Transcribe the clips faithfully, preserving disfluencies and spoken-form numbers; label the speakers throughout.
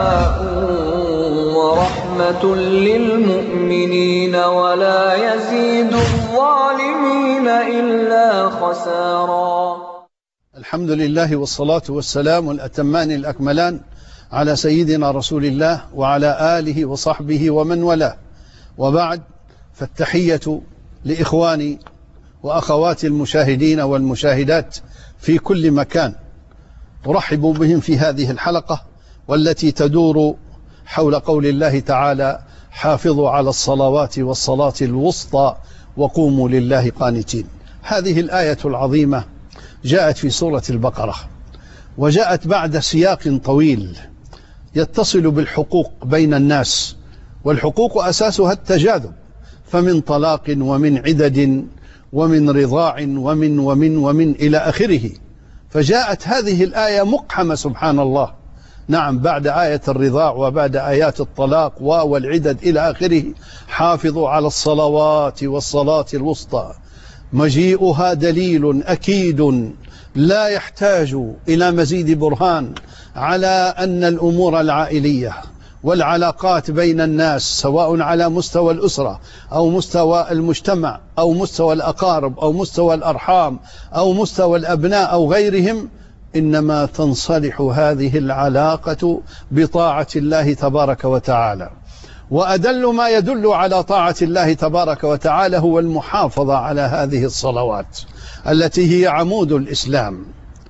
Speaker 1: ورحمة للمؤمنين ولا يزيد الظالمين إلا خسارا.
Speaker 2: الحمد لله والصلاة والسلام الأتمان الأكملان على سيدنا رسول الله وعلى آله وصحبه ومن والاه، وبعد، فالتحية لإخواني وأخواتي المشاهدين والمشاهدات في كل مكان. أرحب بهم في هذه الحلقة والتي تدور حول قول الله تعالى: حافظوا على الصلوات والصلاة الوسطى وقوموا لله قانتين. هذه الآية العظيمة جاءت في سورة البقرة، وجاءت بعد سياق طويل يتصل بالحقوق بين الناس، والحقوق أساسها التجاذب، فمن طلاق ومن عدد ومن رضاع ومن ومن ومن إلى آخره. فجاءت هذه الآية مقحمة سبحان الله، نعم، بعد آية الرضاع وبعد آيات الطلاق والعدد إلى آخره. حافظوا على الصلوات والصلاة الوسطى، مجيئها دليل أكيد لا يحتاج إلى مزيد برهان على أن الأمور العائلية والعلاقات بين الناس، سواء على مستوى الأسرة أو مستوى المجتمع أو مستوى الأقارب أو مستوى الأرحام أو مستوى الأبناء أو غيرهم، إنما تنصلح هذه العلاقة بطاعة الله تبارك وتعالى. وأدل ما يدل على طاعة الله تبارك وتعالى هو المحافظة على هذه الصلوات التي هي عمود الإسلام،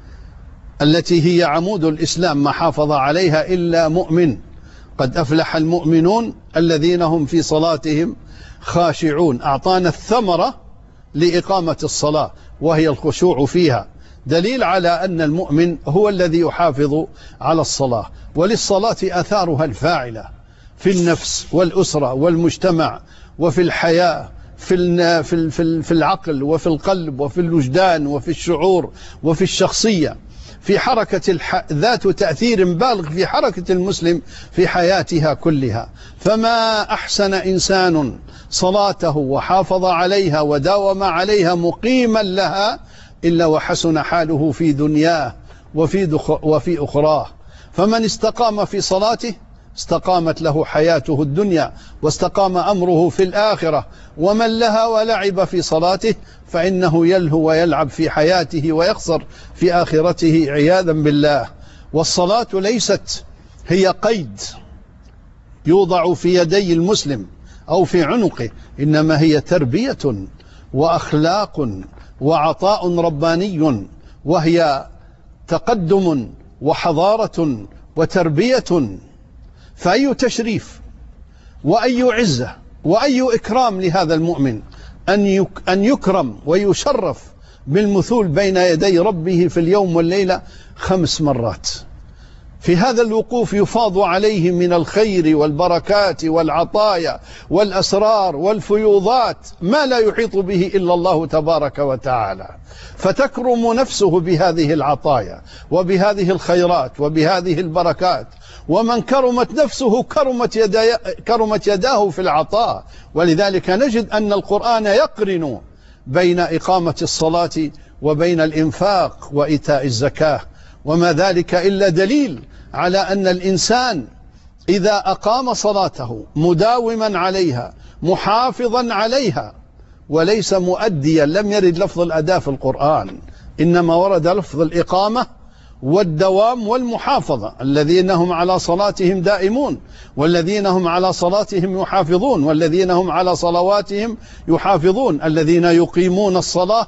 Speaker 2: التي هي عمود الإسلام، ما حافظ عليها إلا مؤمن. قد أفلح المؤمنون الذين هم في صلاتهم خاشعون. أعطانا الثمرة لإقامة الصلاة وهي الخشوع فيها، دليل على أن المؤمن هو الذي يحافظ على الصلاة. وللصلاة أثارها الفاعلة في النفس والأسرة والمجتمع وفي الحياة، في في في العقل وفي القلب وفي الوجدان وفي الشعور وفي الشخصية، في حركة الح... ذات تأثير بالغ في حركة المسلم في حياتها كلها. فما أحسن إنسان صلاته وحافظ عليها وداوم عليها مقيما لها إلا وحسن حاله في دنياه وفي, دخ... وفي أخراه. فمن استقام في صلاته استقامت له حياته الدنيا واستقام أمره في الآخرة. ومن لها ولعب في صلاته فإنه يلهو ويلعب في حياته ويخسر في آخرته عياذا بالله. والصلاة ليست هي قيد يوضع في يدي المسلم أو في عنقه، إنما هي تربية وأخلاق وعطاء رباني، وهي تقدم وحضارة وتربية. فأي تشريف وأي عزة وأي إكرام لهذا المؤمن أن أن يكرم ويشرف بالمثول بين يدي ربه في اليوم والليلة خمس مرات. في هذا الوقوف يفاض عليه من الخير والبركات والعطايا والأسرار والفيوضات ما لا يحيط به إلا الله تبارك وتعالى. فتكرم نفسه بهذه العطايا وبهذه الخيرات وبهذه البركات. ومن كرمت نفسه كرمت, يدا كرمت يداه في العطاء. ولذلك نجد أن القرآن يقرن بين إقامة الصلاة وبين الإنفاق وإيتاء الزكاة، وما ذلك إلا دليل على أن الإنسان إذا أقام صلاته مداوما عليها محافظا عليها وليس مؤديا، لم يرد لفظ الأداء في القرآن، إنما ورد لفظ الإقامة والدوام والمحافظة. الذين هم على صلاتهم دائمون، والذين هم على صلاتهم يحافظون، والذين هم على صلواتهم يحافظون، الذين يقيمون الصلاة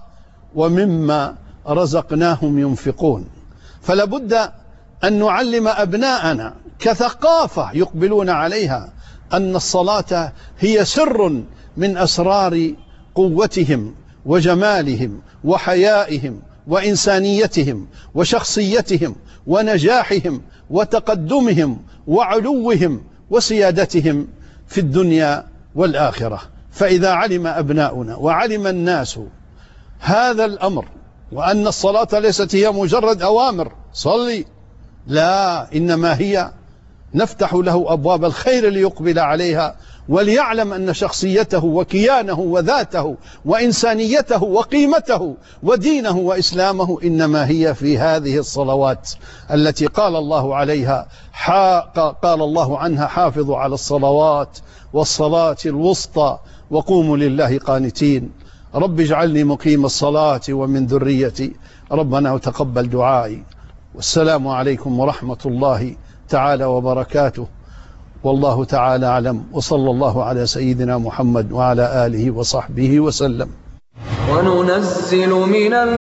Speaker 2: ومما رزقناهم ينفقون. فلا بد أن نعلم أبناءنا كثقافة يقبلون عليها أن الصلاة هي سر من أسرار قوتهم وجمالهم وحيائهم وإنسانيتهم وشخصيتهم ونجاحهم وتقدمهم وعلوهم وسيادتهم في الدنيا والآخرة. فإذا علم أبناؤنا وعلم الناس هذا الأمر، وأن الصلاة ليست هي مجرد أوامر صلي، لا، إنما هي نفتح له أبواب الخير ليقبل عليها وليعلم أن شخصيته وكيانه وذاته وإنسانيته وقيمته ودينه وإسلامه إنما هي في هذه الصلوات التي قال الله عليها قال الله عنها حافظوا على الصلوات والصلاة الوسطى وقوموا لله قانتين. رب اجعلني مقيم الصلاة ومن ذريتي ربنا وتقبل دعائي. والسلام عليكم ورحمة الله تعالى وبركاته، والله تعالى أعلم، وصلى الله على سيدنا محمد وعلى آله وصحبه وسلم.
Speaker 1: وننزل من